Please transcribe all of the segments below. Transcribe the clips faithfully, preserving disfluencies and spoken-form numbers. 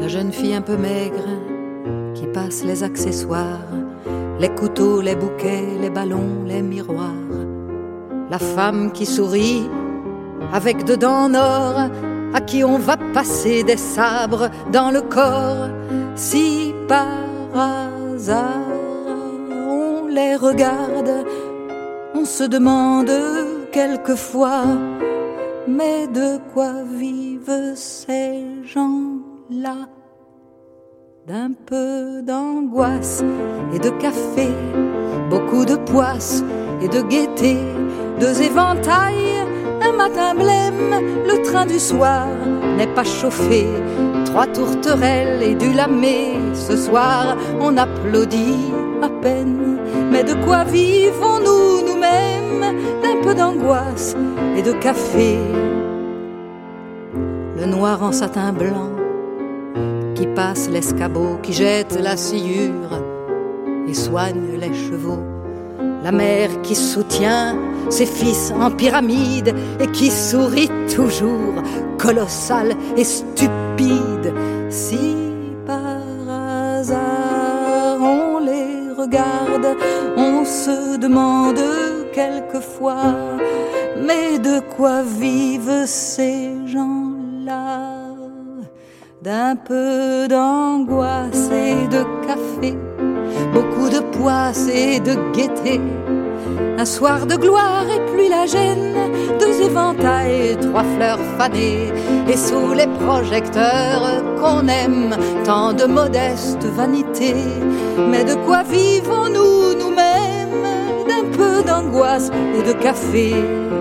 La jeune fille un peu maigre qui passe les accessoires, les couteaux, les bouquets, les ballons, les miroirs. La femme qui sourit avec deux dents en or, à qui on va passer des sabres dans le corps. Si par hasard on les regarde, on se demande quelquefois, mais de quoi vivent ces gens-là? D'un peu d'angoisse et de café, beaucoup de poisse et de gaieté, deux éventails, un matin blême, le train du soir n'est pas chauffé, trois tourterelles et du lamé, ce soir on applaudit à peine. Mais de quoi vivons-nous nous-mêmes? D'un peu d'angoisse et de café. Le noir en satin blanc qui passe l'escabeau, qui jette la sciure et soigne les chevaux. La mère qui soutient ses fils en pyramide et qui sourit toujours, colossale et stupide. Si par hasard on les regarde, on se demande quelquefois, mais de quoi vivent ces gens-là? D'un peu d'angoisse et de café, beaucoup de poisse et de gaieté, un soir de gloire et puis la gêne, deux éventails, trois fleurs fanées, et sous les projecteurs qu'on aime, tant de modeste vanité. Mais de quoi vivons-nous nous-mêmes? D'un peu d'angoisse et de café.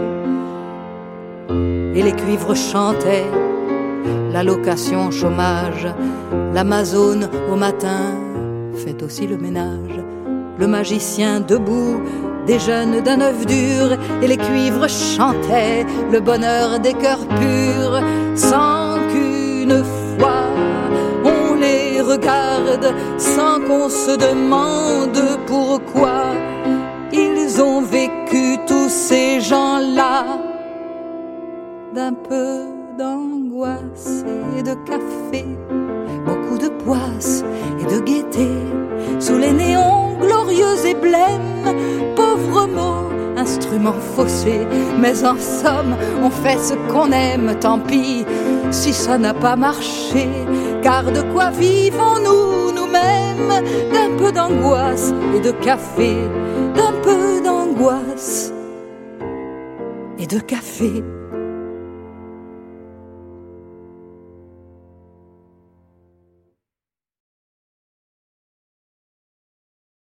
Et les cuivres chantaient l'allocation chômage, l'Amazone au matin fait aussi le ménage. Le magicien debout déjeune d'un œuf dur, et les cuivres chantaient le bonheur des cœurs purs, sans qu'une fois on les regarde, sans qu'on se demande pourquoi ils ont vécu tous ces gens-là. D'un peu d'angoisse et de café, beaucoup de poisse et de gaieté, sous les néons glorieux et blêmes, pauvres mots, instruments faussés, mais en somme on fait ce qu'on aime, tant pis si ça n'a pas marché, car de quoi vivons-nous nous-mêmes? D'un peu d'angoisse et de café, d'un peu d'angoisse et de café.